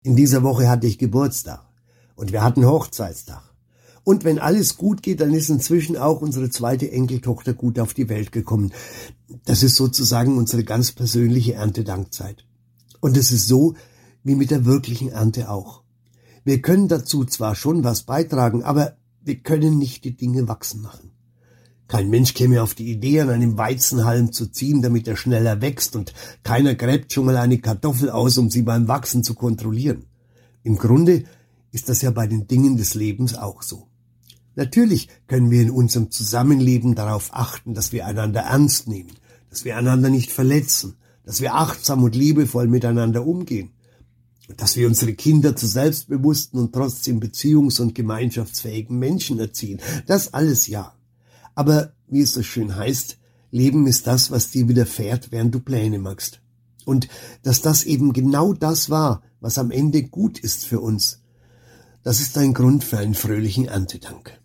In dieser Woche hatte ich Geburtstag und wir hatten Hochzeitstag. Und wenn alles gut geht, dann ist inzwischen auch unsere zweite Enkeltochter gut auf die Welt gekommen. Das ist sozusagen unsere ganz persönliche Erntedankzeit. Und es ist so wie mit der wirklichen Ernte auch. Wir können dazu zwar schon was beitragen, aber wir können nicht die Dinge wachsen machen. Kein Mensch käme auf die Idee, an einem Weizenhalm zu ziehen, damit er schneller wächst, und keiner gräbt schon mal eine Kartoffel aus, um sie beim Wachsen zu kontrollieren. Im Grunde ist das ja bei den Dingen des Lebens auch so. Natürlich können wir in unserem Zusammenleben darauf achten, dass wir einander ernst nehmen, dass wir einander nicht verletzen, dass wir achtsam und liebevoll miteinander umgehen und dass wir unsere Kinder zu selbstbewussten und trotzdem beziehungs- und gemeinschaftsfähigen Menschen erziehen. Das alles ja. Aber wie es so schön heißt, Leben ist das, was dir widerfährt, während du Pläne machst. Und dass das eben genau das war, was am Ende gut ist für uns, das ist ein Grund für einen fröhlichen Erntedank.